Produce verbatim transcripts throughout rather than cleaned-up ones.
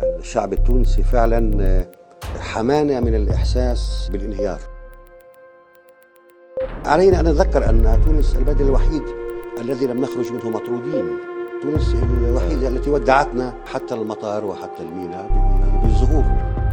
الشعب التونسي فعلا حمانة من الإحساس بالانهيار. علينا أن نتذكر أن تونس البلد الوحيد الذي لم نخرج منه مطرودين، تونس الوحيدة التي ودعتنا حتى المطار وحتى الميناء بالزهور.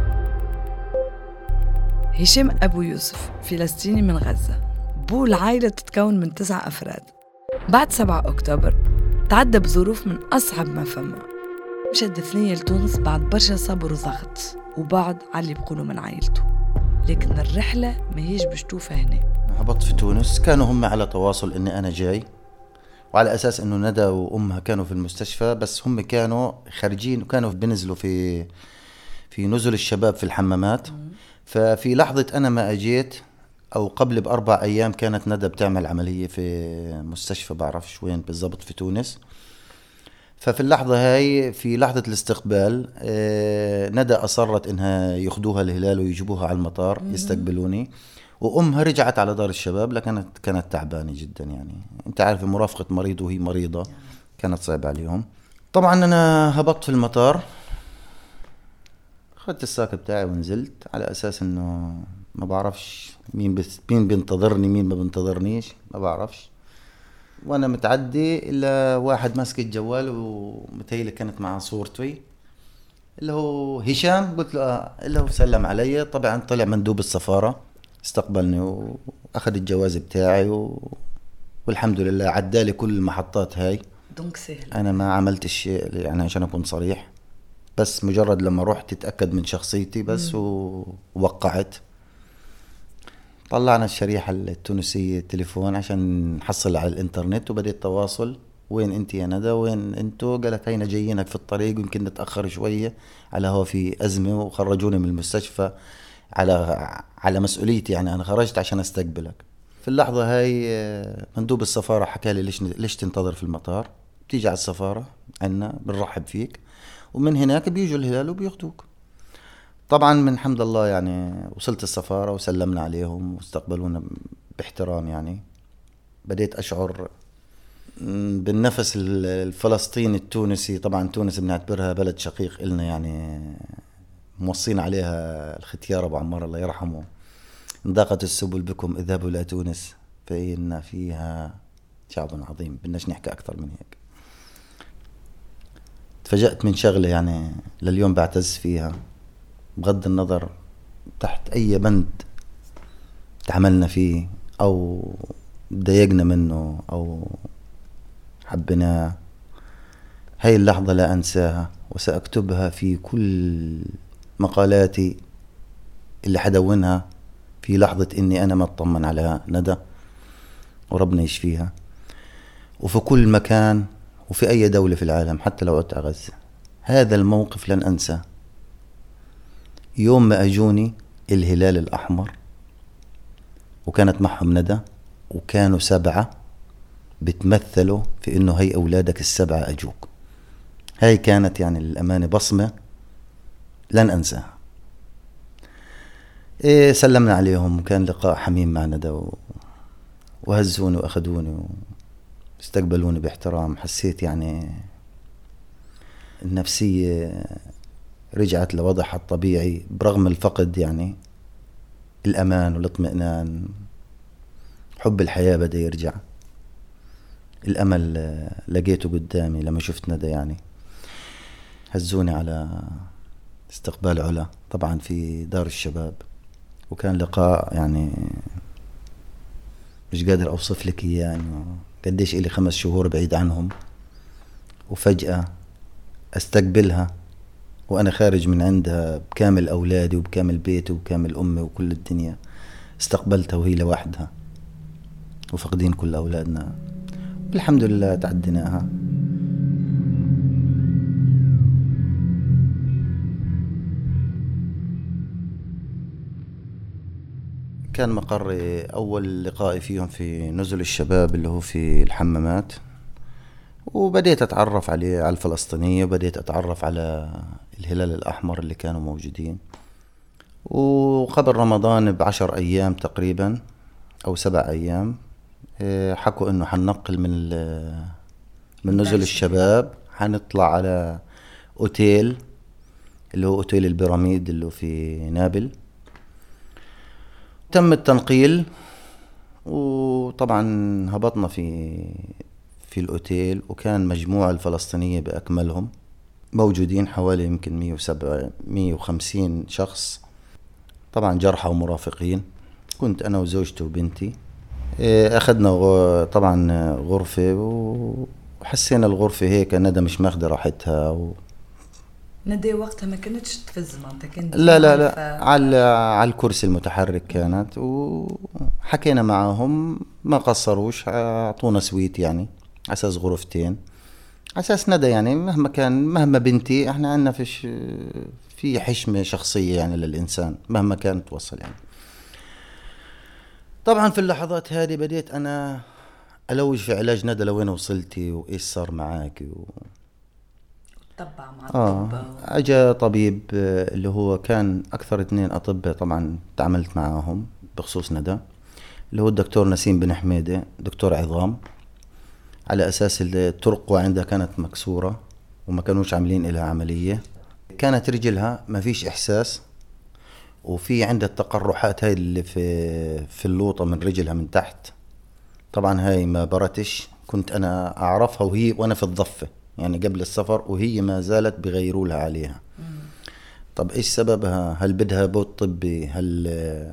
هشام أبو يوسف فلسطيني من غزة، بو العائلة تتكون من تسع أفراد. بعد سبعة أكتوبر تعدى بظروف من أصعب ما فما، مشد ثنية لتونس بعد برشا صبر وضغط، وبعد على اللي بيقولوا من عائلته. لكن الرحلة ما هيش باش توفى هنا. هبطت في تونس، كانوا هم على تواصل إني أنا جاي، وعلى أساس إنه ندى وأمها كانوا في المستشفى، بس هم كانوا خارجين وكانوا بنزلوا في في نزل الشباب في الحمامات. ففي لحظة أنا ما أجيت أو قبل بأربع أيام كانت ندى بتعمل عملية في مستشفى بعرفش وين بالضبط في تونس. ففي اللحظة هاي في لحظة الاستقبال ندى أصرت إنها ياخدوها الهلال ويجيبوها على المطار يستقبلوني، وأمها رجعت على دار الشباب لكنت كانت تعبانة جدا. يعني أنت عارف مرافقة مريض وهي مريضة كانت صعبة عليهم. طبعا أنا هبطت في المطار، خدت الساك بتاعي ونزلت على أساس إنه ما بعرفش مين بس مين بينتظرني مين ما بينتظرنيش ما بعرفش. وانا متعدي الا واحد ماسك الجوال ومتهيألي كانت معه صورتي اللي هو هشام، قلت له اه اللي هو سلم علي. طبعا طلع مندوب السفارة استقبلني واخذ الجواز بتاعي و... والحمد لله عدالي كل المحطات هاي. دونك سهل. انا ما عملت الشيء يعني عشان اكون صريح، بس مجرد لما رحت تتأكد من شخصيتي بس ووقعت. طلعنا الشريحة التونسية التليفون عشان نحصل على الانترنت، وبدأت تواصل وين انت يا ندى وين انتو. قالت هينا جايينك في الطريق ويمكن نتأخر شوية على هو في أزمة، وخرجوني من المستشفى على على مسؤوليتي. يعني أنا خرجت عشان أستقبلك. في اللحظة هاي مندوب السفارة حكى لي ليش ليش تنتظر في المطار، بتيجي على السفارة عنا بنرحب فيك، ومن هناك بيجوا الهلال وبياخدوك. طبعا من حمد الله يعني وصلت السفارة وسلمنا عليهم واستقبلونا باحترام. يعني بديت أشعر بالنفس الفلسطيني التونسي. طبعا تونس بنعتبرها بلد شقيق إلنا، يعني موصين عليها الختيار أبو عمار الله يرحمه، إن ضاقت السبل بكم اذهبوا إلى تونس فإن فيها شعب عظيم. بدناش نحكي أكثر من هيك. تفاجأت من شغلة يعني لليوم بعتز فيها، بغض النظر تحت أي بند تعملنا فيه أو ضايقنا منه أو حبناه، هاي اللحظة لا أنساها وسأكتبها في كل مقالاتي اللي حدونها في لحظة إني أنا ما أطمن على ندى وربنا يشفيها، وفي كل مكان وفي أي دولة في العالم حتى لو عدت غزة. هذا الموقف لن أنساه. يوم ما أجوني الهلال الأحمر وكانت معهم ندى وكانوا سبعة بتمثلوا في إنه هي أولادك السبعة أجوك. هاي كانت يعني للأمانة بصمة لن أنساها. إيه سلمنا عليهم وكان لقاء حميم مع ندى وهزوني وأخذوني واستقبلوني باحترام. حسيت يعني النفسية رجعت لوضعها الطبيعي برغم الفقد. يعني الأمان والاطمئنان، حب الحياة بدأ يرجع، الأمل لقيته قدامي لما شفت ندى. يعني هزوني على استقبال علا طبعا في دار الشباب، وكان لقاء يعني مش قادر أوصف لك إياه. يعني قديش إلي خمس شهور بعيد عنهم وفجأة أستقبلها وأنا خارج من عندها بكامل أولادي وبكامل بيتي وبكامل أمي وكل الدنيا. استقبلتها وهي لوحدها وفقدين كل أولادنا، الحمد لله تعديناها. كان مقري أول لقائي فيهم في نزل الشباب اللي هو في الحمامات، وبديت أتعرف عليه على الفلسطينية وبديت أتعرف على الهلال الأحمر اللي كانوا موجودين. وقبل رمضان بعشر أيام تقريبا أو سبع أيام حكوا إنه حننقل من من نزل الشباب، حنطلع على أوتيل اللي هو أوتيل البيراميد اللي في نابل. تم التنقيل، وطبعا هبطنا في في الأوتيل، وكان مجموعة الفلسطينية بأكملهم موجودين حوالي يمكن مية وسبعة مية وخمسين شخص، طبعا جرحى ومرافقين. كنت أنا وزوجتي وبنتي. أخذنا طبعا غرفة، وحسينا الغرفة هيك ندى مش ماخدة راحتها و... ندى وقتها ما كانتش تفز منطقة. لا لا لا ف... على على الكرسي المتحرك كانت، وحكينا معهم ما قصروش، اعطونا سويت يعني على اساس غرفتين، على اساس ندى يعني مهما كان مهما بنتي احنا عندنا فيش في حشمة شخصية يعني للإنسان مهما كانت توصل يعني. طبعا في اللحظات هذه بديت أنا ألوج في علاج ندى، لوين وصلتي وإيش صار معاك و... طبع مع آه الطبة. أجا طبيب اللي هو كان أكثر اثنين أطباء طبعا تعاملت معاهم بخصوص ندى، اللي هو الدكتور نسيم بن حميدة، دكتور عظام، على أساس الطرق عندها كانت مكسورة وما كانوش عاملين إلها عملية. كانت رجلها ما فيش إحساس، وفي عندها التقرحات هاي اللي في في اللوطة من رجلها من تحت. طبعا هاي ما برتش، كنت أنا أعرفها وهي وأنا في الضفة يعني قبل السفر، وهي ما زالت بغيروا لها عليها. مم. طب إيش سببها؟ هل بدها بوت طبي؟ هل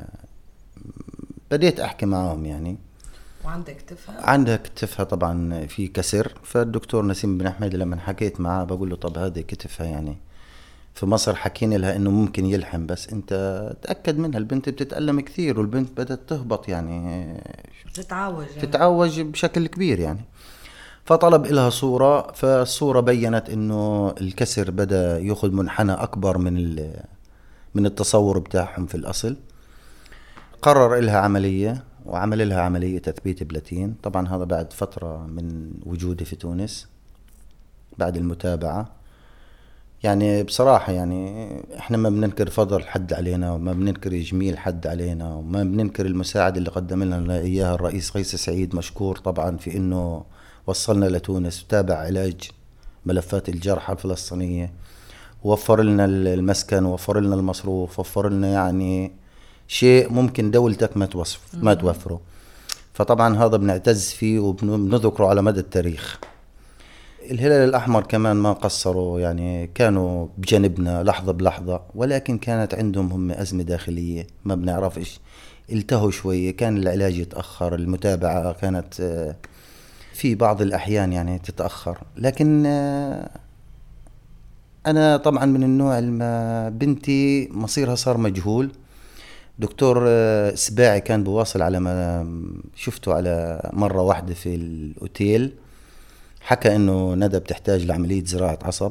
بديت أحكي معهم يعني. وعندك كتفها؟ عندها كتفها طبعا في كسر. فالدكتور نسيم بن حميد لما حكيت معاه بقول له طب هذه كتفها يعني في مصر حكينا لها انه ممكن يلحم، بس انت تأكد منها، البنت بتتألم كثير والبنت بدأت تهبط يعني تتعوج يعني. تتعوج بشكل كبير يعني. فطلب إلها صورة، فالصورة بيّنت انه الكسر بدأ يأخذ منحنى اكبر من من التصور بتاعهم في الاصل. قرر إلها عملية، وعمل لها عملية تثبيت بلاتين. طبعا هذا بعد فترة من وجودي في تونس بعد المتابعة. يعني بصراحة يعني احنا ما بننكر فضل حد علينا، وما بننكر جميل حد علينا، وما بننكر المساعدة اللي قدم لنا اياها الرئيس قيس سعيد، مشكور طبعا في انه وصلنا لتونس وتابع علاج ملفات الجرحى الفلسطينية، ووفر لنا المسكن، ووفر لنا المصروف، ووفر لنا يعني شيء ممكن دولتك ما توصف ما توفره. فطبعا هذا بنعتز فيه وبنذكره على مدى التاريخ. الهلال الأحمر كمان ما قصروا يعني، كانوا بجانبنا لحظة بلحظة، ولكن كانت عندهم هم أزمة داخلية ما بنعرفش، التهوا شوية، كان العلاج يتأخر، المتابعة كانت في بعض الأحيان يعني تتأخر. لكن أنا طبعا من النوع اللي بنتي مصيرها صار مجهول. دكتور سباعي كان بواصل على ما شفته على مرة واحدة في الأوتيل، حكى انه ندى بتحتاج لعملية زراعة عصب.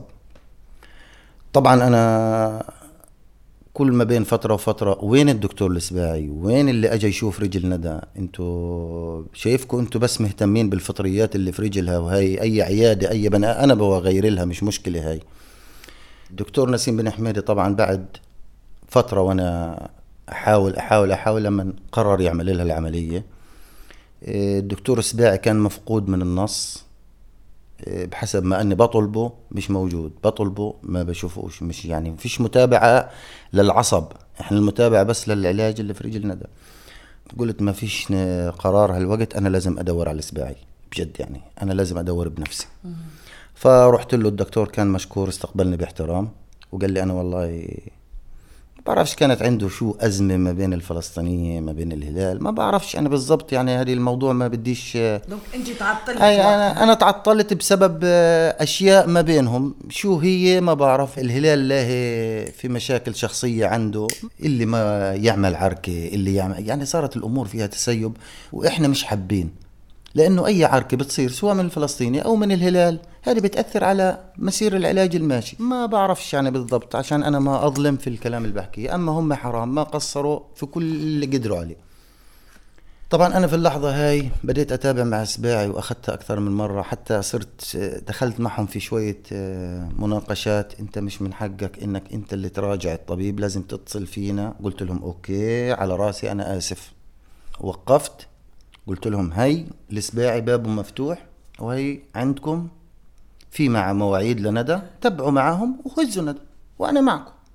طبعا انا كل ما بين فترة وفترة وين الدكتور السباعي، وين اللي اجى يشوف رجل ندى؟ انتوا شايفكم انتوا بس مهتمين بالفطريات اللي في رجلها، وهي اي عيادة اي بناء انا بغير لها مش مشكلة. هاي الدكتور نسيم بن حميدة طبعا بعد فترة وانا احاول احاول احاول لما قرر يعمل لها العملية. الدكتور السباعي كان مفقود من النص، بحسب ما أني بطلبه مش موجود، بطلبه ما بشوفوش، مش يعني مفيش متابعة للعصب، احنا المتابعة بس للعلاج اللي في رجل ندى. قلت ما فيش قرار هالوقت، أنا لازم أدور على السباعي بجد يعني، أنا لازم أدور بنفسي. فرحت له، الدكتور كان مشكور، استقبلني باحترام وقال لي أنا والله ما بعرفش كانت عنده شو أزمة ما بين الفلسطينية ما بين الهلال، ما بعرفش أنا بالضبط يعني، هذه الموضوع ما بديش. دونك أنت تعطلت؟ أي أنا أنا تعطلت بسبب أشياء ما بينهم، شو هي ما بعرف. الهلال له في مشاكل شخصية عنده، اللي ما يعمل عركة، اللي يعمل يعني، صارت الأمور فيها تسيب وإحنا مش حابين، لأنه أي عركة بتصير سواء من الفلسطيني أو من الهلال هذه بتأثر على مسير العلاج الماشي. ما بعرفش يعني بالضبط عشان أنا ما أظلم في الكلام اللي بحكيه، أما هم حرام ما قصروا في كل اللي قدروا عليه. طبعا أنا في اللحظة هاي بديت أتابع مع سباعي، وأخذتها أكثر من مرة، حتى صرت دخلت معهم في شوية مناقشات. أنت مش من حقك إنك أنت اللي تراجع الطبيب، لازم تتصل فينا. قلت لهم أوكي على راسي، أنا آسف. وقفت قلت لهم هاي السباعي بابه مفتوح، وهي عندكم في مع مواعيد لندى، تبعوا معهم وخزوا ندى وأنا معكم.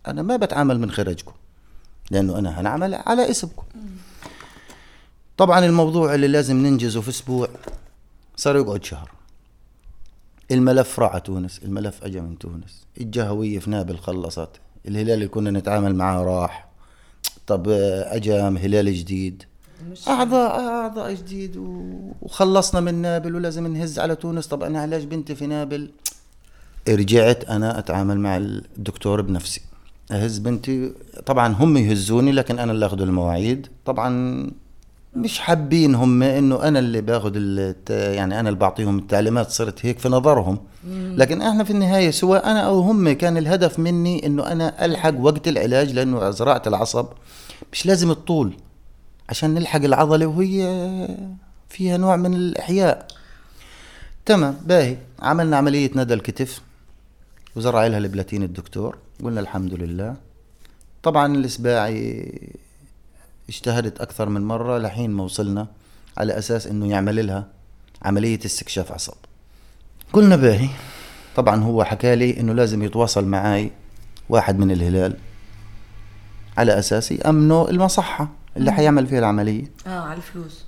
أنا ما بتعامل من خارجكم، لأنه أنا هنعمل على اسمكم. طبعا الموضوع اللي لازم ننجزه في أسبوع صار يقعد شهر. الملف راح تونس، الملف أجا من تونس، الجهوية في نابل خلصت، الهلال اللي كنا نتعامل معاه راح، طب أجا هلال جديد، أعضاء أعضاء جديد، وخلصنا من نابل ولازم نهز على تونس. طب أنا علاج بنتي في نابل. رجعت أنا أتعامل مع الدكتور بنفسي، أهز بنتي. طبعا هم يهزوني لكن أنا اللي أخذ المواعيد. طبعا مش حابين هم إنه أنا اللي باخذ يعني أنا اللي بعطيهم التعليمات، صرت هيك في نظرهم. لكن إحنا في النهاية سواء أنا أو هم كان الهدف مني إنه أنا ألحق وقت العلاج، لأنه زراعة العصب مش لازم الطول عشان نلحق العضلة وهي فيها نوع من الإحياء. تمام باهي. عملنا عملية ندى الكتف وزرع لها البلاتين الدكتور، قلنا الحمد لله. طبعا الإسباعي اجتهدت أكثر من مرة لحين ما وصلنا على أساس إنه يعمل لها عملية استكشاف عصب. قلنا باهي. طبعا هو حكى لي إنه لازم يتواصل معاي واحد من الهلال على أساس يأمنوا المصحة اللي حيعمل فيها العملية. اه على الفلوس.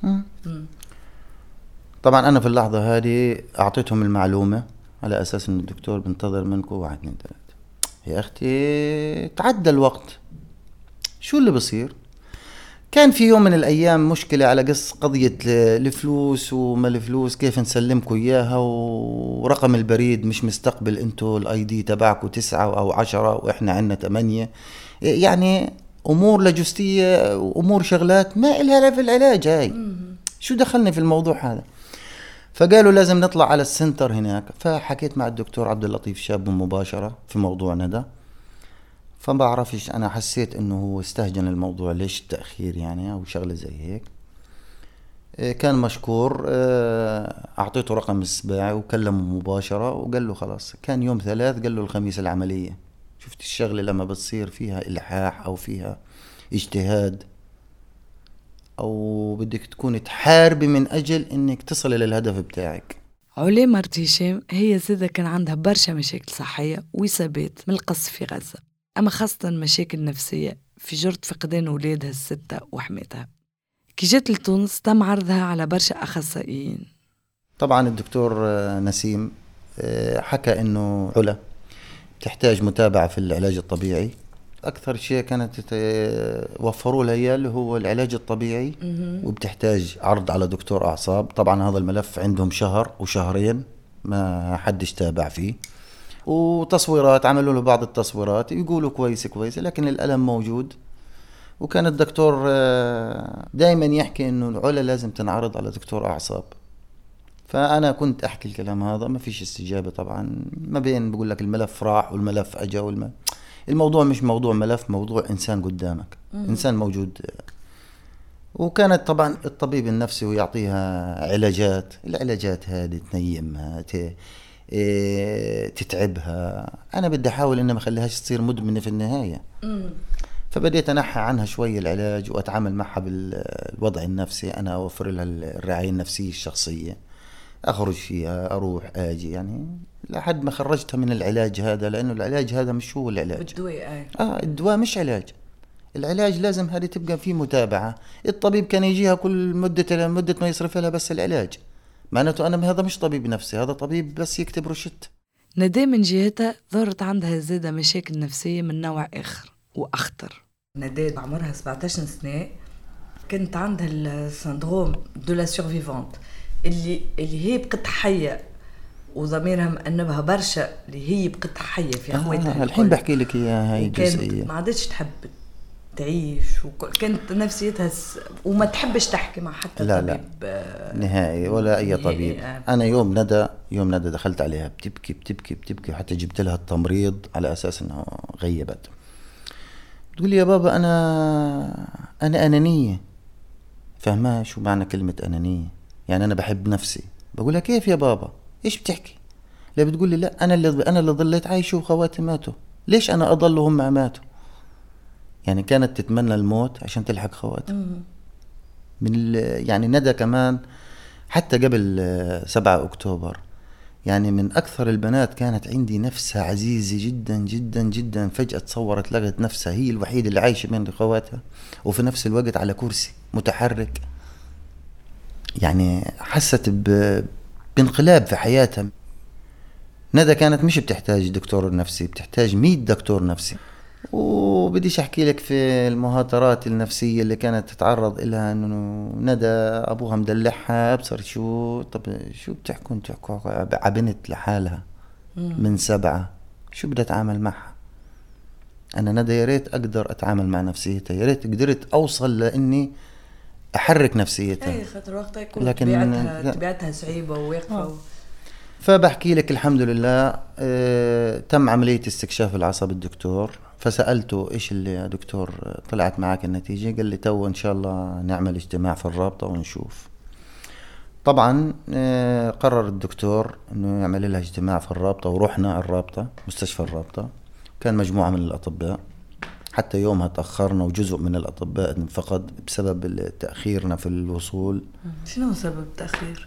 طبعا أنا في اللحظة هذه أعطيتهم المعلومة على أساس إن الدكتور بنتظر منكم واحد اثنين ثلاثة. يا أختي تعدى الوقت، شو اللي بصير؟ كان في يوم من الأيام مشكلة على قص قضية الفلوس وما الفلوس كيف نسلمكم إياها، ورقم البريد مش مستقبل أنتوا الآي دي تبعكم تسعة أو عشرة وإحنا عنا ثمانية. يعني أمور لوجستية وأمور شغلات ما إلها في العلاج. هاي شو دخلني في الموضوع هذا؟ فقالوا لازم نطلع على السنتر هناك. فحكيت مع الدكتور عبد اللطيف شاب مباشرة في موضوع ندى. فبعرفش أنا حسيت إنه هو استهجن الموضوع، ليش التأخير يعني أو شغلة زي هيك. كان مشكور. أعطيته رقم السباعي وكلمه مباشرة وقال له خلاص. كان يوم ثلاث، قال له الخميس العملية. شفت الشغلة لما بتصير فيها إلحاح أو فيها اجتهاد أو بدك تكون تحاربي من أجل إنك تصل للهدف بتاعك. علي مرت هشام هي زيادة كان عندها برشا مشاكل صحية وإصابات من القصف في غزة، أما خاصة مشاكل نفسية في جرد فقدان أولادها الستة وحماتها. كي جات لتونس تم عرضها على برشا أخصائيين. طبعا الدكتور نسيم حكى إنه علا تحتاج متابعة في العلاج الطبيعي. أكثر شيء كانت وفروا لها إياه اللي هو العلاج الطبيعي، وبتحتاج عرض على دكتور أعصاب. طبعا هذا الملف عندهم شهر وشهرين ما حدش تابع فيه، وتصويرات عملوا له بعض التصويرات يقولوا كويس كويس لكن الألم موجود. وكان الدكتور دائما يحكي إنه العلا لازم تنعرض على دكتور أعصاب. فأنا كنت أحكي الكلام هذا ما فيش استجابة. طبعا ما بين بقول لك الملف راح والملف أجا والم... الموضوع مش موضوع ملف، موضوع إنسان قدامك. مم. إنسان موجود. وكانت طبعا الطبيب النفسي ويعطيها علاجات. العلاجات هذه تنيمها ت... إيه... تتعبها. أنا بدي أحاول إن ما خليهاش تصير مدمنة في النهاية. مم. فبديت أنحى عنها شوي العلاج وأتعامل معها بالوضع النفسي. أنا أوفر لها الرعاية النفسية الشخصية، أخرج فيها أروح آجي يعني لحد ما خرجتها من العلاج هذا، لأنه العلاج هذا مش هو العلاج. الدواء آه الدواء مش علاج. العلاج لازم هذه تبقى فيه متابعة. الطبيب كان يجيها كل مدة مدة ما يصرف لها بس العلاج، معناته أنا هذا مش طبيب نفسي، هذا طبيب بس يكتب روشتة. ندى من جهتها ظهرت عندها زادة مشاكل نفسية من نوع آخر وأخطر. ندى عمرها سبعة عشر سنة كانت عندها السندروم دو لا سورفيفانت اللي اللي هي بقت حية وضميرها مأنبها برشا، اللي هي بقت حية في أخواتها. آه الحين بحكي لك إياها هاي الجزئية. ما عادتش تحب تعيش وكانت نفسيتها س... وما تحبش تحكي مع حتى لا طبيب لا نهائي ولا أي طبيب. أنا يوم ندى يوم ندى دخلت عليها بتبكي بتبكي بتبكي حتى جبت لها التمريض على أساس أنها غيبت. تقول لي يا بابا أنا أنا أنانية. فهمها شو معنى كلمة أنانية؟ يعني أنا بحب نفسي. بقولها كيف يا بابا إيش بتحكي؟ لا بتقول لي لا أنا اللي أنا اللي ضليت عايشة وخواتي ماتوا، ليش أنا أضل وهم ماتوا؟ يعني كانت تتمنى الموت عشان تلحق خواتها. من يعني ندى كمان حتى قبل سبعة أكتوبر يعني من أكثر البنات كانت عندي نفسها عزيزة جدا جدا جدا، فجأة تصورت لقت نفسها هي الوحيدة اللي عايشة بين أخواتها وفي نفس الوقت على كرسي متحرك. يعني حست بانقلاب في حياتها. ندى كانت مش بتحتاج دكتور نفسي، بتحتاج مية دكتور نفسي. وبديش أحكي لك في المهاترات النفسية اللي كانت تتعرض إلها، إنه ندى أبوها مدلعها أبصر شو، طب شو بتحكوا تحكوا عبنت لحالها من سبعة، شو بدي أتعامل معها أنا؟ ندى يا ريت أقدر أتعامل مع نفسيتها، يا ريت قدرت أوصل لإني أحرك نفسيتها. أي خاطر وقتها يكون طبيعتها طبيعتها صعيبة وواقفة. آه. فبحكي لك الحمد لله اه تم عملية استكشاف العصب الدكتور، فسألته إيش اللي يا دكتور طلعت معك النتيجة؟ قال لي تو إن شاء الله نعمل اجتماع في الرابطة ونشوف. طبعا اه قرر الدكتور إنه يعمل لها اجتماع في الرابطة، ورحنا الرابطة مستشفى الرابطة. كان مجموعة من الأطباء، حتى يومها تأخرنا وجزء من الأطباء فقد بسبب تأخيرنا في الوصول. شنو سبب التأخير؟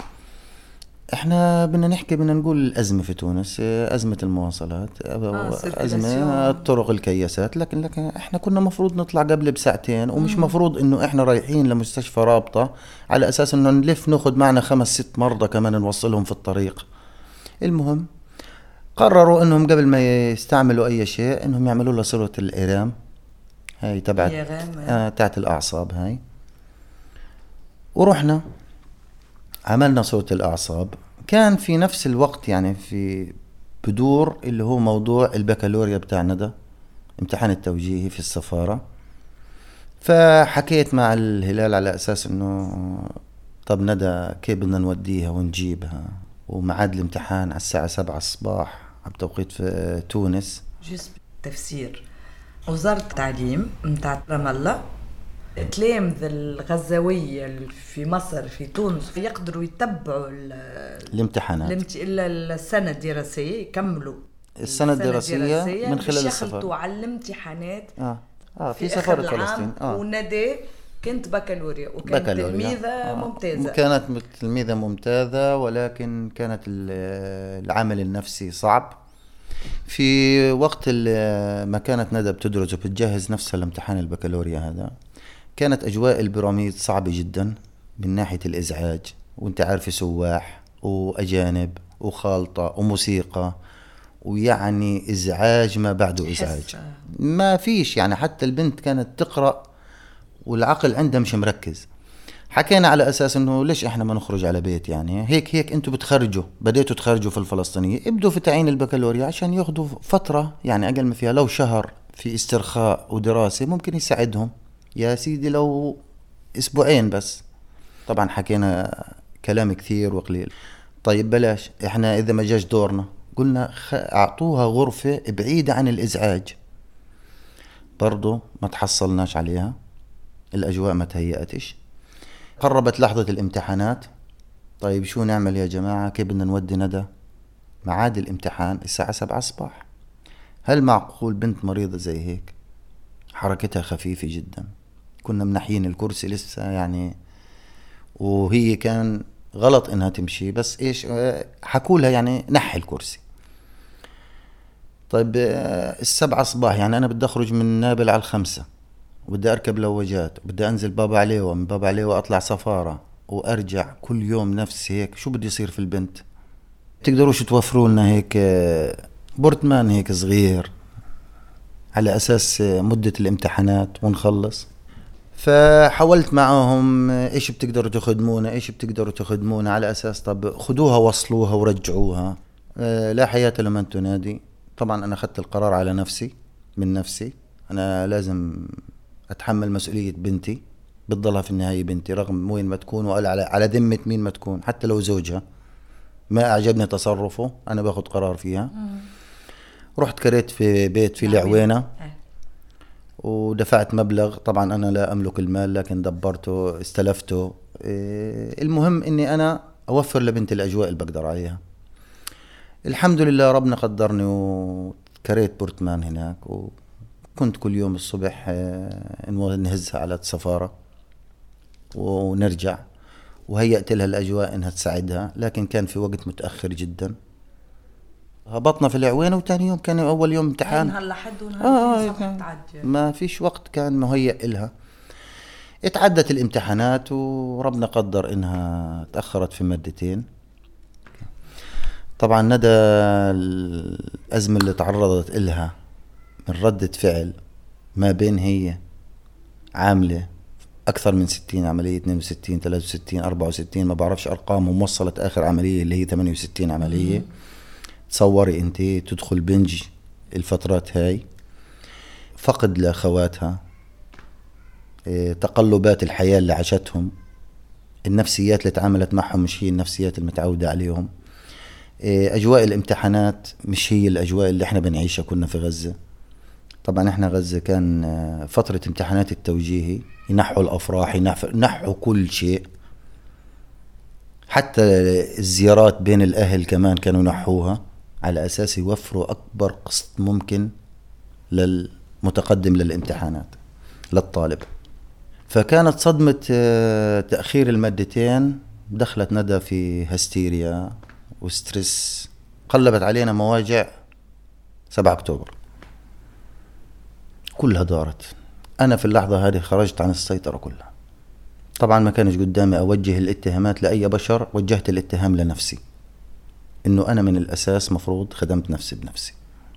احنا بدنا نحكي بدنا نقول الأزمة في تونس، أزمة المواصلات، آه أزمة الطرق الكياسات. لكن لكن احنا كنا مفروض نطلع قبل بساعتين، ومش مم. مفروض انه احنا رايحين لمستشفى رابطة على اساس انه نلف ناخد معنا خمس ست مرضى كمان نوصلهم في الطريق. المهم قرروا انهم قبل ما يستعملوا اي شيء انهم يعملوا له صورة الإيرام هاي تبعت آه تاعت الأعصاب هاي. ورحنا عملنا صورة الأعصاب. كان في نفس الوقت يعني في بدور اللي هو موضوع البكالوريا بتاع ندى، امتحان التوجيهي في السفارة. فحكيت مع الهلال على أساس إنه طب ندى كيف بدنا نوديها ونجيبها، ومعاد الامتحان على الساعة سبعة الصباح بتوقيت في تونس. جزء تفسير وزارة التعليم متاع رام الله تلامذ الغزاوية في مصر في تونس يقدروا يتبعوا الامتحانات إلا السنة الدراسية، يكملوا السنة الدراسية من خلال السفارة، يخلطوا على الامتحانات آه. آه في, في سفارة فلسطين. آه. وندى كنت بكالوريا وكانت تلميذة آه. ممتازة. كانت تلميذة ممتازة، ولكن كانت العمل النفسي صعب. في وقت ما كانت ندى بتدرس وبتجهز نفسها لامتحان البكالوريا هذا، كانت أجواء البراميد صعبة جدا من ناحية الإزعاج، وانت عارف سواح وأجانب وخالطة وموسيقى، ويعني إزعاج ما بعده إزعاج ما فيش. يعني حتى البنت كانت تقرأ والعقل عندها مش مركز. حكينا على أساس إنه ليش إحنا ما نخرج على بيت، يعني هيك هيك أنتوا بتخرجوا بديتوا تخرجوا في الفلسطينية، ابدوا في تعيين البكالوريا عشان ياخدوا فترة يعني أقل ما فيها لو شهر في استرخاء ودراسة ممكن يساعدهم. يا سيدي لو أسبوعين بس. طبعا حكينا كلام كثير وقليل. طيب بلاش، إحنا إذا ما جاش دورنا قلنا أعطوها غرفة بعيدة عن الإزعاج، برضو ما تحصلناش عليها، الأجواء ما تهيأتش. قربت لحظة الامتحانات. طيب شو نعمل يا جماعة؟ كيف بدنا نودي ندى؟ معاد الامتحان الساعة سبعة الصباح. هل معقول بنت مريضة زي هيك حركتها خفيفة جدا، كنا منحيين الكرسي لسه يعني، وهي كان غلط انها تمشي، بس ايش حكولها يعني نحي الكرسي. طيب السبعة صباح يعني انا بدي اخرج من نابل على الخمسة، وبدي اركب لوجات، وبدي انزل بابا عليوة، من بابا عليوة اطلع سفارة وارجع كل يوم نفس هيك. شو بدي يصير في البنت؟ تقدروش توفروا لنا هيك بورتمان هيك صغير على اساس مدة الامتحانات ونخلص؟ فحاولت معهم ايش بتقدروا تخدمونا، ايش بتقدروا تخدمونا، على اساس طب خدوها وصلوها ورجعوها. أه لا حياة لمن تنادي. طبعا انا اخذت القرار على نفسي، من نفسي انا لازم اتحمل مسؤولية بنتي، بتضلها في النهاية بنتي رغم وين ما تكون، وقال على على ذمة مين ما تكون، حتى لو زوجها ما اعجبني تصرفه انا باخذ قرار فيها. رحت كريت في بيت في العوينة ودفعت مبلغ، طبعا أنا لا أملك المال لكن دبرته استلفته. المهم إني أنا أوفر لبنت الأجواء اللي بقدر عليها. الحمد لله ربنا قدرني وكريت بورتمان هناك، وكنت كل يوم الصبح نهزها على السفارة ونرجع، وهيأت لها الأجواء إنها تساعدها. لكن كان في وقت متأخر جدا، هبطنا في العوينة وتاني يوم كان أول يوم امتحان. هلا حد آه آه ما فيش وقت كان مهيأ إلها. اتعدت الامتحانات وربنا قدر إنها تأخرت في مادتين. طبعا ندى الأزمة اللي تعرضت إلها من ردة فعل ما بين هي عاملة أكثر من ستين عملية، اثنين وستين ثلاثة وستين أربعة وستين ما بعرفش أرقامهم، وصلت آخر عملية اللي هي ثمانية وستين عملية. تصوري أنت تدخل بنج الفترات هاي، فقد لأخواتها، اه تقلبات الحياة اللي عاشتهم، النفسيات اللي تعاملت معهم مش هي النفسيات المتعودة عليهم، اه أجواء الامتحانات مش هي الأجواء اللي احنا بنعيشها كنا في غزة. طبعا احنا غزة كان فترة امتحانات التوجيهي، ينحوا الأفراح، ينحوا كل شيء، حتى الزيارات بين الأهل كمان كانوا ينحوها على أساس يوفروا أكبر قسط ممكن للمتقدم للامتحانات للطالب. فكانت صدمة تأخير المادتين دخلت ندى في هستيريا وستريس، قلبت علينا مواجع سبعة أكتوبر كلها دارت. أنا في اللحظة هذه خرجت عن السيطرة كلها. طبعا ما كانش قدامي أوجه الاتهامات لأي بشر، وجهت الاتهام لنفسي، إنه أنا من الأساس مفروض خدمت نفسي بنفسي.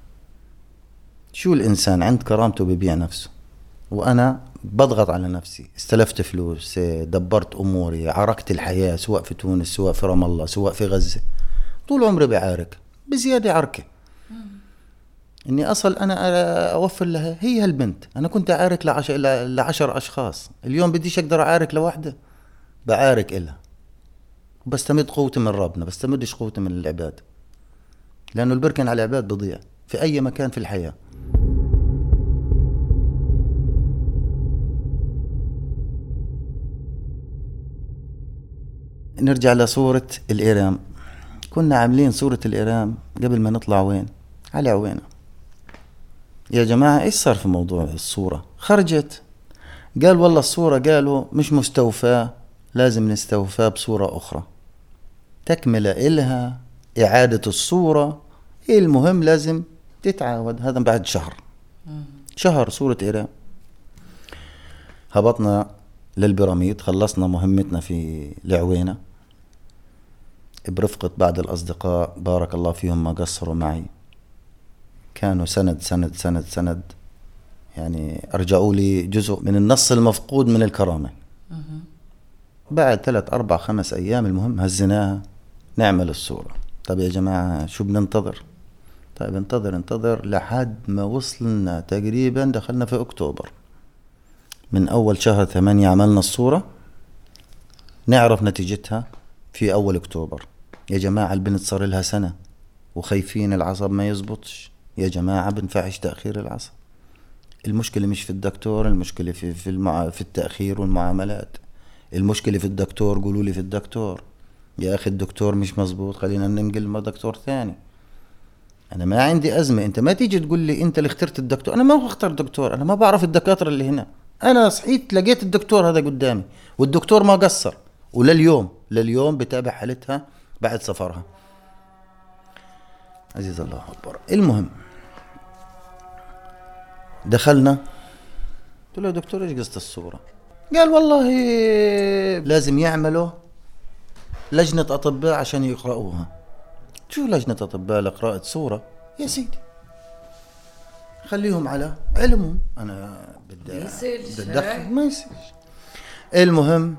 شو الإنسان عند كرامته ببيع نفسه، وأنا بضغط على نفسي، استلفت فلوس، دبرت أموري، عركت الحياة سواء في تونس سواء في رام الله سواء في غزة، طول عمري بعارك بزيادة عركة. إني أصل أنا أوفر لها هي هالبنت. أنا كنت أعارك لعشر, لعشر أشخاص، اليوم بديش أقدر أعارك لوحدة، بعارك إلها وبستمد قوتي من ربنا، بستمدش قوتي من العباد، لأنه البركن على العباد بضيع في أي مكان في الحياة. نرجع لصورة الإيرام. كنا عاملين صورة الإيرام قبل ما نطلع وين على عوينة. يا جماعة إيش صار في موضوع الصورة؟ خرجت قال والله الصورة قالوا مش مستوفاة، لازم نستوفاة بصورة أخرى تكملة إلها، إعادة الصورة. إيه المهم لازم تتعاود. هذا بعد شهر شهر صورة إيران. هبطنا للبراميد، خلصنا مهمتنا في العوينة برفقة بعض الأصدقاء بارك الله فيهم ما قصروا معي، كانوا سند سند سند سند يعني أرجعوا لي جزء من النص المفقود من الكرامة. بعد ثلاث أربع خمس أيام المهم هزناها نعمل الصورة. طب يا جماعة شو بننتظر؟ طيب انتظر انتظر لحد ما وصلنا تقريبا دخلنا في أكتوبر. من أول شهر ثمانية عملنا الصورة، نعرف نتيجتها في أول أكتوبر. يا جماعة البنت صار لها سنة وخايفين العصب ما يزبطش. يا جماعة بنفعش تأخير العصب. المشكلة مش في الدكتور، المشكلة في في, المع... في التأخير والمعاملات. المشكلة في الدكتور، قولوا لي في الدكتور. يا أخي الدكتور مش مزبوط، خلينا ننقل مع دكتور ثاني. أنا ما عندي أزمة، أنت ما تيجي تقول لي أنت اللي اخترت الدكتور. أنا ما اختار دكتور، أنا ما بعرف الدكاترة اللي هنا. أنا صحيت لقيت الدكتور هذا قدامي والدكتور ما قصر، ولليوم لليوم بتابع حالتها بعد سفرها. عزيز الله أكبر. المهم دخلنا، قلت له يا دكتور ايش قصة الصورة؟ قال والله لازم يعملوا لجنة أطباء عشان يقرأوها. شو لجنة أطباء لقراءة صورة؟ يا سيدي خليهم على علمهم، أنا بدي أدخل ما يصيرش. المهم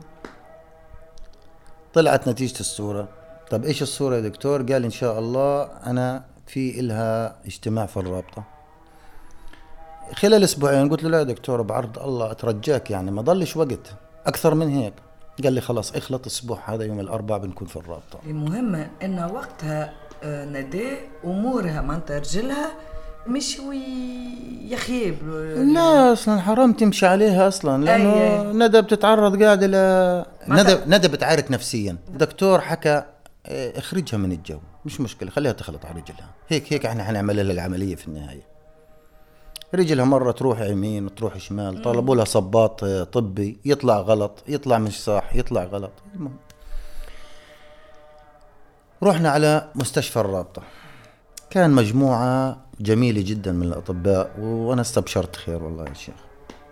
طلعت نتيجة الصورة. طب إيش الصورة يا دكتور؟ قال إن شاء الله أنا في إلها اجتماع في الرابطة خلال أسبوعين. قلت له لا يا دكتور بعرض الله أترجاك يعني ما ضلش وقت أكثر من هيك. قال لي خلاص اخلط الأسبوع هذا يوم الأربعاء بنكون في الرابطة. المهم إن وقتها ندى أمورها ما ترجلها مش يخيب. لا أصلا حرام تمشي عليها أصلا، لأنه أيه. ندى بتتعرض قاعدة ل ندى ندى بتعارك نفسيا. الدكتور حكى اخرجها من الجو، مش مشكلة خليها تخلط على رجلها. هيك هيك احنا حنعمل لها العملية في النهاية. رجلها مرة تروح يمين وتروح شمال، طلبوا لها صباط طبي، يطلع غلط يطلع مش صح يطلع غلط. المهم رحنا على مستشفى الرابطة. كان مجموعة جميلة جدا من الأطباء، وأنا استبشرت خير والله يا شيخ.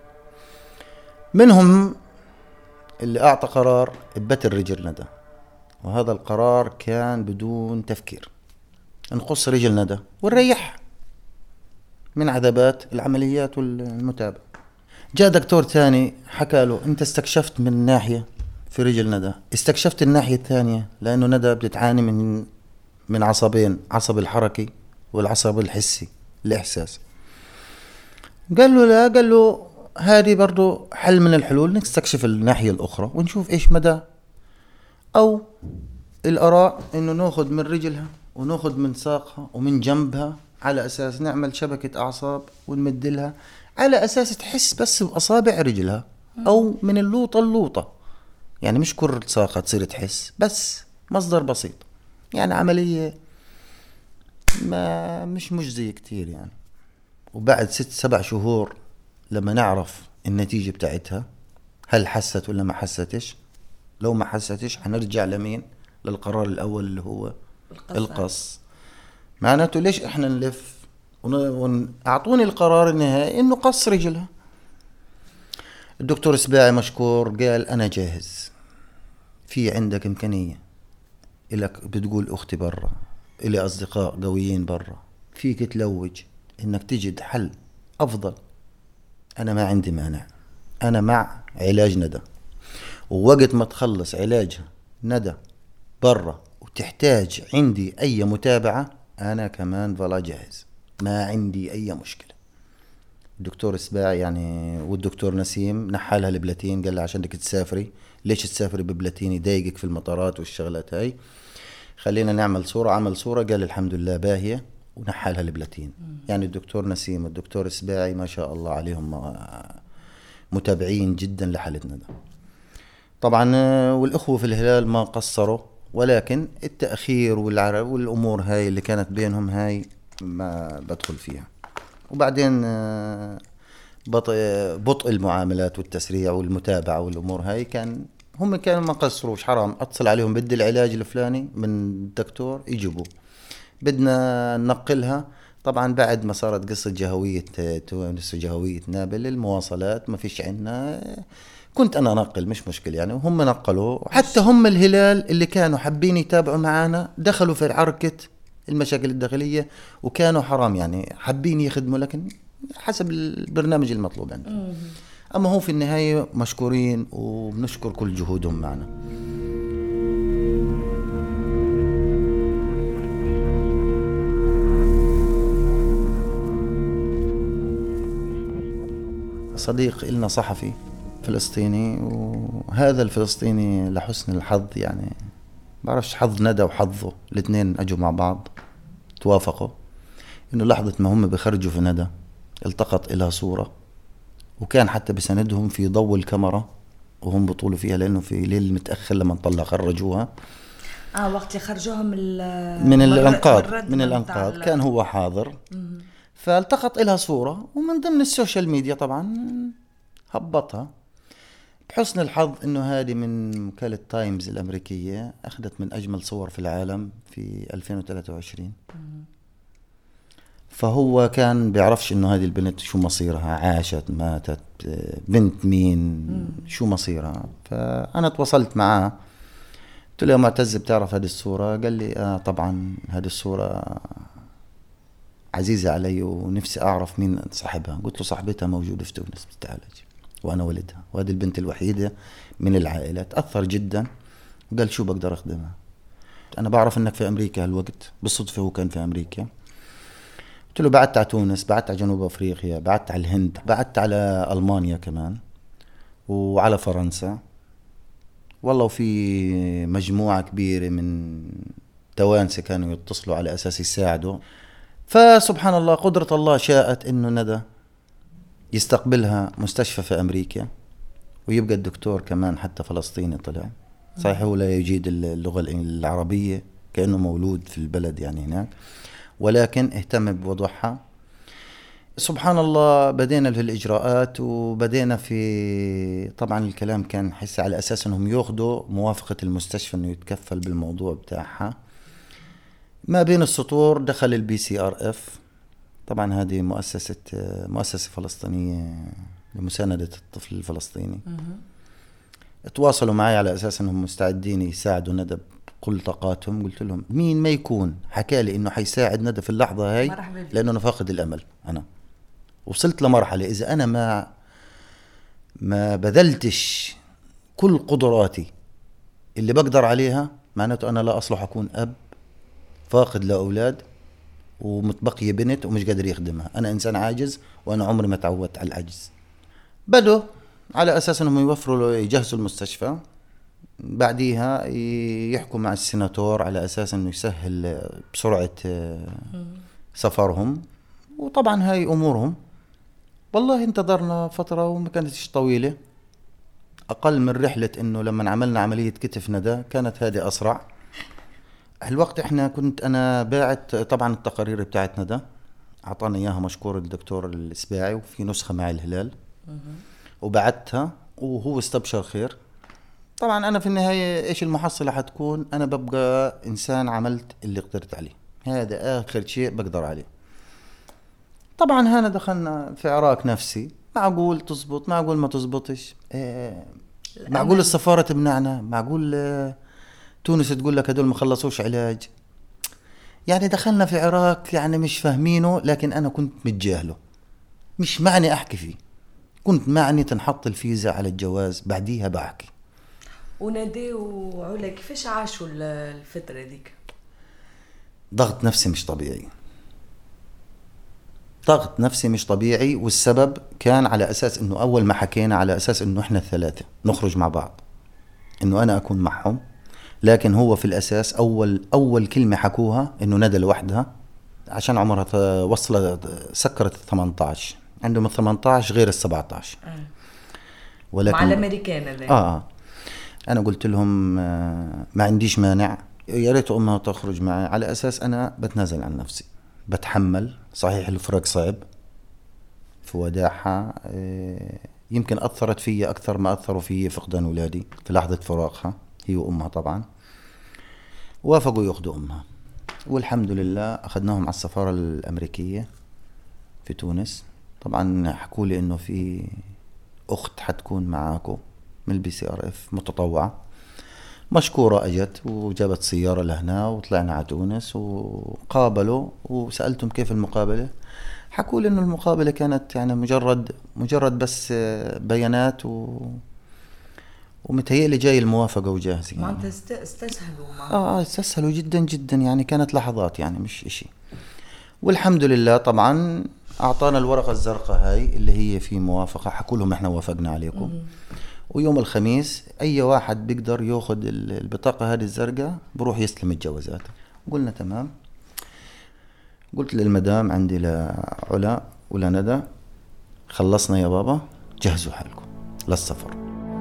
منهم اللي أعطى قرار ببتر رجل ندى، وهذا القرار كان بدون تفكير، نقص رجل ندى ونريح من عذابات العمليات والمتابعة. جاء دكتور ثاني حكى له أنت استكشفت من ناحية في رجل ندى، استكشفت الناحية الثانية، لأنه ندى بتتعاني من من عصبين، عصب الحركي والعصب الحسي الإحساس. قال له لا، قال له هذه برضو حل من الحلول، نستكشف الناحية الأخرى ونشوف إيش مدى، أو الآراء إنه نأخذ من رجلها ونأخذ من ساقها ومن جنبها على أساس نعمل شبكة أعصاب ونمدلها على أساس تحس بس بأصابع رجلها، أو من اللوطة اللوطة، يعني مش كل ساقها تصير تحس، بس مصدر بسيط، يعني عملية ما مش مجزية كتير يعني. وبعد ست سبع شهور لما نعرف النتيجة بتاعتها، هل حست ولا ما حستش، لو ما حستش هنرجع لمين؟ للقرار الأول اللي هو القص, القص. معناته ليش احنا نلف ونعطوني القرار النهائي انه قص رجلها. الدكتور سباعي مشكور قال انا جاهز، في عندك امكانية، إلك بتقول اختي برا، إلي اصدقاء قويين برا، فيك تلوج انك تجد حل افضل، انا ما عندي مانع، انا مع علاج ندى، ووقت ما تخلص علاجها ندى برا وتحتاج عندي اي متابعة انا كمان فلا جاهز، ما عندي اي مشكلة. الدكتور سباعي يعني والدكتور نسيم نحالها لبلاتين، قال لها عشان بدك تسافري، ليش تسافري ببلاتين يضايقك في المطارات والشغلات هاي، خلينا نعمل صورة. عمل صورة قال الحمد لله باهية ونحالها لبلاتين. يعني الدكتور نسيم والدكتور سباعي ما شاء الله عليهم متابعين جدا لحالتنا ده. طبعا والأخوة في الهلال ما قصروا، ولكن التأخير والأمور هاي اللي كانت بينهم هاي ما بدخل فيها. وبعدين بطء بطء المعاملات والتسريع والمتابعة والأمور هاي كان هم كانوا ما قصروش، حرام أتصل عليهم بدي العلاج الفلاني من الدكتور يجيبوا، بدنا ننقلها. طبعا بعد ما صارت قصة جهوية تونس وجهوية نابل المواصلات ما فيش عنا، كنت أنا نقل مش مشكلة يعني، وهم نقلوا. حتى هم الهلال اللي كانوا حابين يتابعوا معانا دخلوا في عركة المشاكل الداخلية، وكانوا حرام يعني حابين يخدموا لكن حسب البرنامج المطلوب عندهم. أما هو في النهاية مشكورين وبنشكر كل جهودهم معنا. صديق إلنا صحفي فلسطيني، وهذا الفلسطيني لحسن الحظ يعني بعرفش حظ ندى وحظه الاثنين أجوا مع بعض، توافقوا إنه لحظة ما هم بخرجوا في ندى التقط إلها صورة، وكان حتى بسندهم في ضوء الكاميرا وهم بطولوا فيها، لأنه في ليل متأخر لما نطلع خرجوها اه وقت اللي خرجوها من من الأنقاض من الأنقاض كان هو حاضر. م- فالتقط إلها صورة، ومن ضمن السوشيال ميديا طبعا هبطها. بحسن الحظ إنه هذه من وكالة تايمز الأمريكية أخذت من أجمل صور في العالم في ألفين وثلاثة وعشرين. فهو كان بيعرفش إنه هذه البنت شو مصيرها، عاشت ماتت بنت مين شو مصيرها. فأنا تواصلت معاه قلت له يا معتز بتعرف هذه الصورة؟ قال لي آه طبعا هذه الصورة عزيزة علي ونفسي أعرف مين صاحبها. قلت له صاحبتها موجودة في تونس بتتعالج وأنا ولدها، وهذه البنت الوحيدة من العائلة. تأثر جدا وقال شو بقدر أخدمها. أنا بعرف أنك في أمريكا هالوقت، بالصدفة هو كان في أمريكا. قلت له بعدت على تونس، بعدت على جنوب أفريقيا، بعدت على الهند، بعدت على ألمانيا كمان وعلى فرنسا والله، وفي مجموعة كبيرة من توانسة كانوا يتصلوا على أساس يساعدوا. فسبحان الله قدرة الله شاءت إنه ندى يستقبلها مستشفى في أمريكا، ويبقى الدكتور كمان حتى فلسطيني طلع، صحيح هو لا يجيد اللغة العربية كأنه مولود في البلد يعني هناك، ولكن اهتم بوضعها. سبحان الله بدينا في الإجراءات وبدينا في طبعا الكلام كان حس على أساس أنهم يأخذوا موافقة المستشفى أنه يتكفل بالموضوع بتاعها. ما بين السطور دخل البي سي ار اف، طبعا هذه مؤسسة مؤسسة فلسطينية لمساندة الطفل الفلسطيني. تواصلوا معي على أساس أنهم مستعدين يساعدوا ندى بكل طاقاتهم. قلت لهم مين ما يكون حكى لي أنه حيساعد ندى في اللحظة هاي، لأنه أنا فاقد الأمل. أنا وصلت لمرحلة إذا أنا ما ما بذلتش كل قدراتي اللي بقدر عليها، معناته أنا لا أصلح أكون أب فاقد لأولاد ومتبقية بنت ومش قادر يخدمها. أنا إنسان عاجز وأنا عمري ما تعودت على العجز. بدوا على أساس أنهم يوفروا يجهزوا المستشفى، بعديها يحكوا مع السيناتور على أساس أنه يسهل بسرعة سفرهم، وطبعا هاي أمورهم. والله انتظرنا فترة وما كانتش طويلة، أقل من رحلة أنه لما عملنا عملية كتف ندى كانت هذه أسرع. الوقت احنا كنت انا باعت طبعا التقارير بتاعت ندى، اعطانا اياها مشكور الدكتور السباعي، وفي نسخة مع الهلال وبعتها وهو استبشر خير. طبعا انا في النهاية ايش المحصلة حتكون؟ انا ببقى انسان عملت اللي قدرت عليه، هذا اخر شيء بقدر عليه. طبعا هنا دخلنا في عراك نفسي، معقول تزبط معقول ما تزبطش، اه معقول السفارة تمنعنا، معقول اه تونس تقول لك هدول ما خلصوش علاج. يعني دخلنا في عراك يعني مش فاهمينه، لكن أنا كنت متجاهله، مش معني أحكي فيه، كنت معني تنحط الفيزا على الجواز بعديها بحكي. ونادي وعلا كيفاش عاشوا الفترة ديك؟ ضغط نفسي مش طبيعي، ضغط نفسي مش طبيعي. والسبب كان على أساس أنه أول ما حكينا على أساس أنه إحنا الثلاثة نخرج مع بعض، أنه أنا أكون معهم. لكن هو في الأساس أول أول كلمة حكوها إنه ندى لوحدها، عشان عمرها وصلت سكرت ثمانية عشر، عندهم ثمانية عشر غير السبعة عشر. ولكن مع الأمريكان اللي. آه, آه أنا قلت لهم آه ما عنديش مانع، يا ريت أمها تخرج معي، على أساس أنا بتنازل عن نفسي بتحمل. صحيح الفراق صعب في وداعها، آه يمكن أثرت فيا أكثر ما أثروا فيا فقدان أولادي في لحظة فراقها هي وأمها. طبعا وافقوا يأخذوا أمها، والحمد لله أخذناهم على السفارة الأمريكية في تونس. طبعا حكوا لي إنه في أخت حتكون معاكو من البي سي ار اف متطوعة، مشكورة أجت وجابت سيارة لهنا وطلعنا على تونس وقابلوا. وسألتهم كيف المقابلة، حكوا لي إنه المقابلة كانت يعني مجرد مجرد بس بيانات و ومتهيألي جاي الموافقة وجاهز. يعني ما أنت استسهلوا معه. آه استسهلوا جدا جدا، يعني كانت لحظات يعني مش إشي. والحمد لله طبعا أعطانا الورقة الزرقاء هاي اللي هي في موافقة، حكوا لهم إحنا وافقنا عليكم. ويوم الخميس أي واحد بيقدر يأخذ البطاقة هذه الزرقاء بروح يستلم الجوازات. قلنا تمام. قلت للمدام عندي لعلا ولا ندى خلصنا يا بابا، جهزوا حالكم للسفر.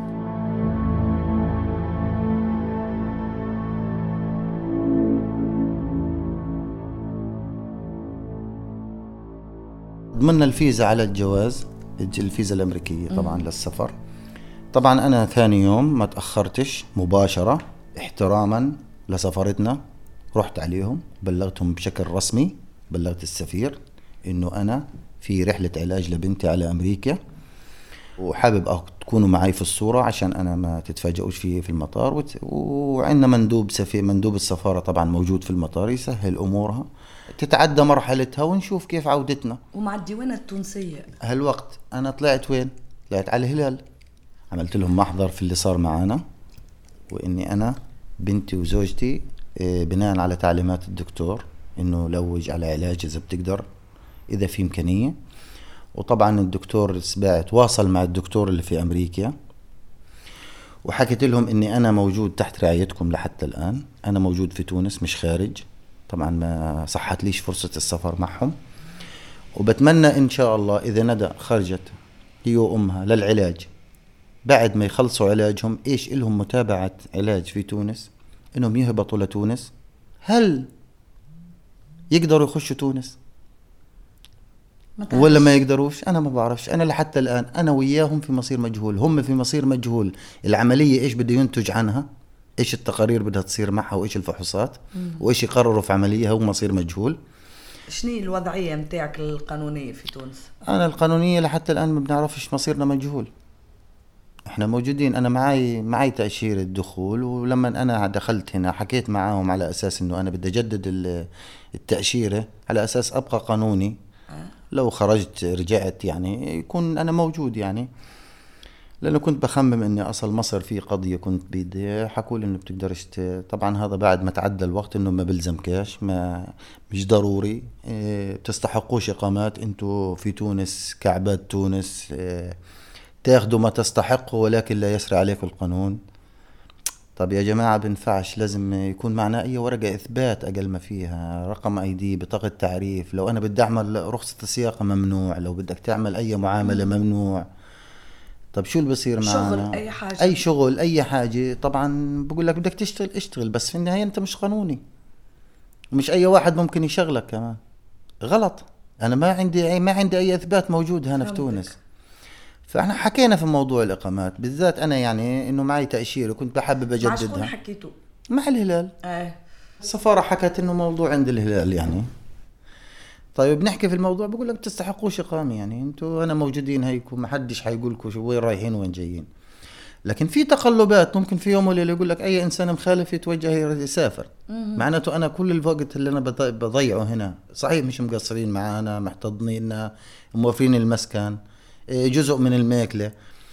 ضمننا الفيزا على الجواز، الفيزا الأمريكية طبعا للسفر. طبعا أنا ثاني يوم ما تأخرتش، مباشرة احتراما لسفرتنا رحت عليهم، بلغتهم بشكل رسمي، بلغت السفير إنه أنا في رحلة علاج لبنتي على أمريكا، وحابب تكونوا معي في الصورة عشان أنا ما تتفاجئوش فيه في المطار. وت... وعندنا مندوب سفير مندوب السفارة طبعا موجود في المطار يسهل أمورها، تتعدى مرحلتها ونشوف كيف عودتنا. ومع الديوانة التونسية هالوقت أنا طلعت وين؟ طلعت على الهلال، عملت لهم محضر في اللي صار معانا، وإني أنا بنتي وزوجتي بناء على تعليمات الدكتور إنه لوج على علاج إذا بتقدر إذا في إمكانية. وطبعا الدكتور السباعي تواصل مع الدكتور اللي في أمريكا وحكيت لهم إني أنا موجود تحت رعايتكم لحتى الآن، أنا موجود في تونس مش خارج. طبعا ما صحت ليش فرصة السفر معهم، وبتمنى إن شاء الله إذا ندى خرجت هي وأمها للعلاج بعد ما يخلصوا علاجهم، إيش إلهم متابعة علاج في تونس، إنهم يهبطوا لتونس. هل يقدروا يخشوا تونس ولا ما يقدروش؟ أنا ما بعرفش. أنا لحتى الآن أنا وياهم في مصير مجهول، هم في مصير مجهول. العملية إيش بده ينتج عنها إيش التقارير بدها تصير معها وإيش الفحوصات وإيش يقرروا في عملية هو مصير مجهول. شنو الوضعية متاعك القانونية في تونس؟ أنا القانونية لحتى الآن ما بنعرفش، مصيرنا مجهول. إحنا موجودين، أنا معي معي تأشيرة دخول، ولما أنا دخلت هنا حكيت معاهم على أساس إنه أنا بدي أجدد التأشيرة على أساس أبقى قانوني. لو خرجت رجعت يعني يكون أنا موجود يعني، لأنه كنت بخمم إني أصل مصر في قضية كنت بيدي حكوا لي إنه بتقدرش. طبعا هذا بعد ما تعدى الوقت، إنه ما بلزم كاش، ما مش ضروري. إيه تستحقوش إقامات أنتوا في تونس كعباد تونس، إيه تاخدوا ما تستحقوا ولكن لا يسري عليكم القانون. طب يا جماعة بنفعش، لازم يكون معنا أي ورقة إثبات أقل ما فيها، رقم أي دي، بطاقة تعريف. لو أنا بدي أعمل رخصة السياقة ممنوع، لو بدك تعمل أي معاملة ممنوع. طب شو اللي بصير معنا؟ شغل أي حاجة، أي شغل أي حاجة. طبعا بقول لك بدك تشتغل اشتغل، بس في النهاية أنت مش قانوني، ومش أي واحد ممكن يشغلك كمان. غلط. أنا ما عندي ما عندي أي إثبات موجود هنا في تونس. فاحنا حكينا في موضوع الإقامات بالذات، أنا يعني إنه معي تأشيرة كنت بحابب أجددها. مع شكون حكيتوا؟ مع الهلال. آه. السفارة حكت إنه موضوع عند الهلال يعني. طيب بنحكي في الموضوع، بقول لك تستحقوش إقامة يعني، أنتوا أنا موجودين هيكم، ما حدش حيقولكوا شو وين رايحين وين جايين. لكن في تقلبات، ممكن في يوم وليلة يقول لك أي إنسان مخالف يتوجه يسافر. معناته أنا كل الوقت اللي أنا بضيعه هنا، صحيح مش مقصرين معانا، محتضنين، موفرين المسكن، جزء من الماكلة،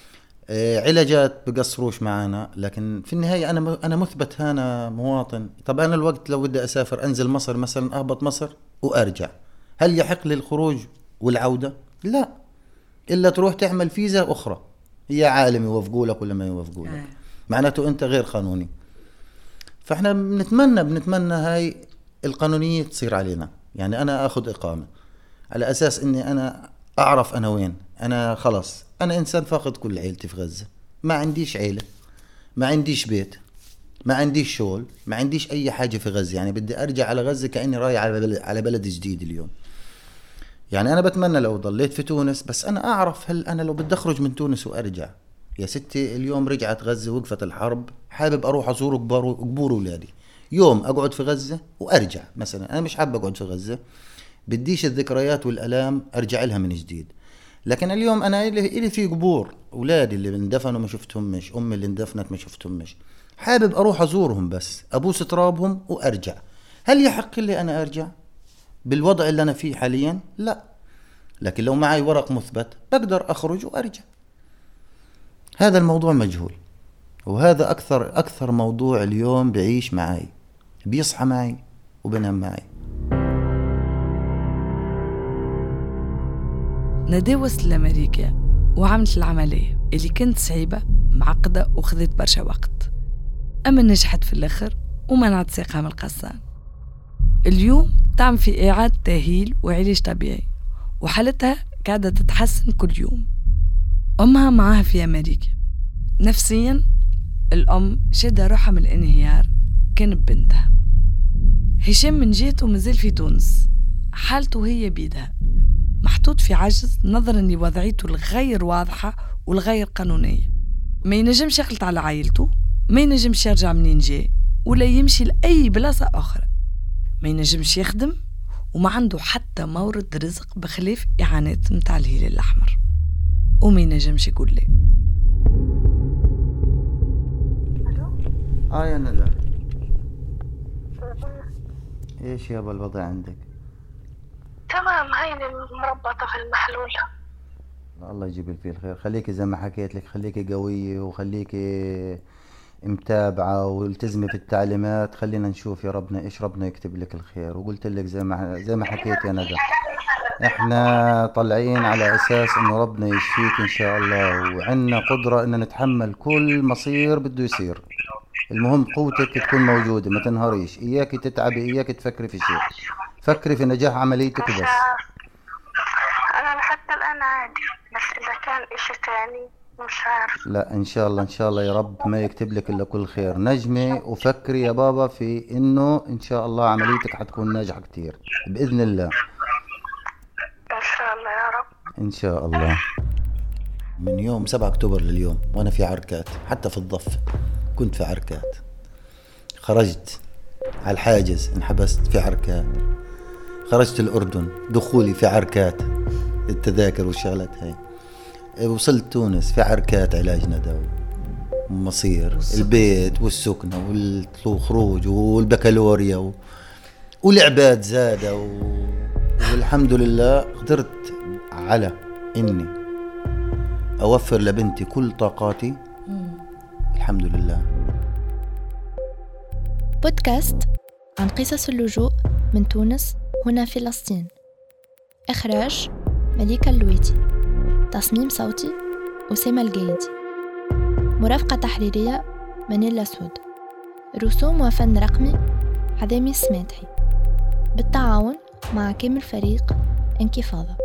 علاجات بقصروش معانا، لكن في النهاية أنا أنا مثبت هنا مواطن. طب أنا الوقت لو بدي أسافر أنزل مصر مثلا، أهبط مصر وأرجع، هل يحق لي الخروج والعودة؟ لا، إلا تروح تعمل فيزا أخرى، هي عالم يوافقوا لك ولا ما يوافقوا لك، معناته أنت غير قانوني. فإحنا بنتمنى بنتمنى هاي القانونية تصير علينا. يعني أنا أخذ إقامة على أساس إني أنا أعرف أنا وين. أنا خلاص أنا إنسان فاقد كل عيلتي في غزة، ما عنديش عيلة، ما عنديش بيت، ما عنديش شغل، ما عنديش أي حاجة في غزة. يعني بدي أرجع على غزة كأني رايح على بلد, على بلد جديد اليوم. يعني أنا بتمنى لو ضليت في تونس، بس أنا أعرف هل أنا لو بدي أخرج من تونس وأرجع، يا ستي اليوم رجعت غزة وقفت الحرب، حابب أروح أزور قبور أولادي، يوم أقعد في غزة وأرجع مثلا. أنا مش حابب أقعد في غزة، بديش الذكريات والألام أرجع لها من جديد. لكن اليوم أنا إلي في قبور أولادي اللي اندفنوا ما شفتهم، مش أمي اللي اندفنت ما شفتهم، مش حابب أروح أزورهم، بس أبوس ترابهم وأرجع. هل يحق لي أنا أرجع بالوضع اللي أنا فيه حاليا؟ لا. لكن لو معي ورق مثبت بقدر أخرج وأرجع. هذا الموضوع مجهول، وهذا أكثر أكثر موضوع اليوم بعيش معي، بيصحى معي وبنام معي. ندى وصلت لأمريكا وعملت العملية اللي كانت صعيبة معقدة وخذت برشا وقت، أما نجحت في الآخر ومنعت ساقها من القصان. اليوم تعمل في إعادة تأهيل وعلاج طبيعي، وحالتها قاعدة تتحسن كل يوم. أمها معاها في أمريكا. نفسياً الأم شادة روحها من الانهيار، كان ببنتها. هشام من جهته مازال في تونس، حالته هي بيدها، محطوط في عجز نظراً لوضعيته الغير واضحة والغير قانونية. ما ينجمش يخلط على عائلته، ما ينجمش يرجع منين جاي ولا يمشي لأي بلاصة أخرى، ما ينجمش يخدم، وما عنده حتى مورد رزق بخلاف إعانات متاع الهلال الأحمر، وما ينجمش يقول لي. آه يا ندى، إيش يابا الوضع عندك؟ تمام، هاي المربطة في المحلول. الله يجيب لك فيه الخير. خليكي زي ما حكيت لك، خليكي قوية وخليكي متابعة والتزمي في التعليمات. خلينا نشوف يا ربنا إيش ربنا يكتب لك الخير. وقلت لك زي ما زي ما حكيت يا ندى، إحنا طالعين على أساس إنه ربنا يشفيك إن شاء الله، وعندنا قدرة إن نتحمل كل مصير بده يصير. المهم قوتك تكون موجودة، ما تنهاريش، إياك تتعبي، إياك تفكري في شيء، فكري في نجاح عمليتك وبس. أنا حتى الآن عادي، بس إذا كان إشي تاني مش عارف. لا إن شاء الله إن شاء الله يا رب ما يكتب لك إلا كل خير. نجمي وفكري يا بابا في إنه إن شاء الله عمليتك حتكون ناجحة كتير بإذن الله. إن شاء الله يا رب. إن شاء الله. من يوم سبعة أكتوبر لليوم وأنا في عركات، حتى في الضفة كنت في عركات. خرجت على الحاجز، انحبست في عركات. خرجت الأردن، دخولي في عركات التذاكر والشغلات هاي. وصلت تونس في عركات علاج ندى ومصير البيت والسكنة والخروج والبكالوريا و... ولعبات زادة و... والحمد لله قدرت على إني أوفر لبنتي كل طاقاتي. الحمد لله. بودكاست عن قصص اللجوء من تونس هنا في فلسطين. إخراج مليكة اللويتي. تصميم صوتي أسامة الجايدي. مرافقة تحريرية منيلا سود. رسوم وفن رقمي عدامي السمادحي بالتعاون مع كامل فريق انكفاضة.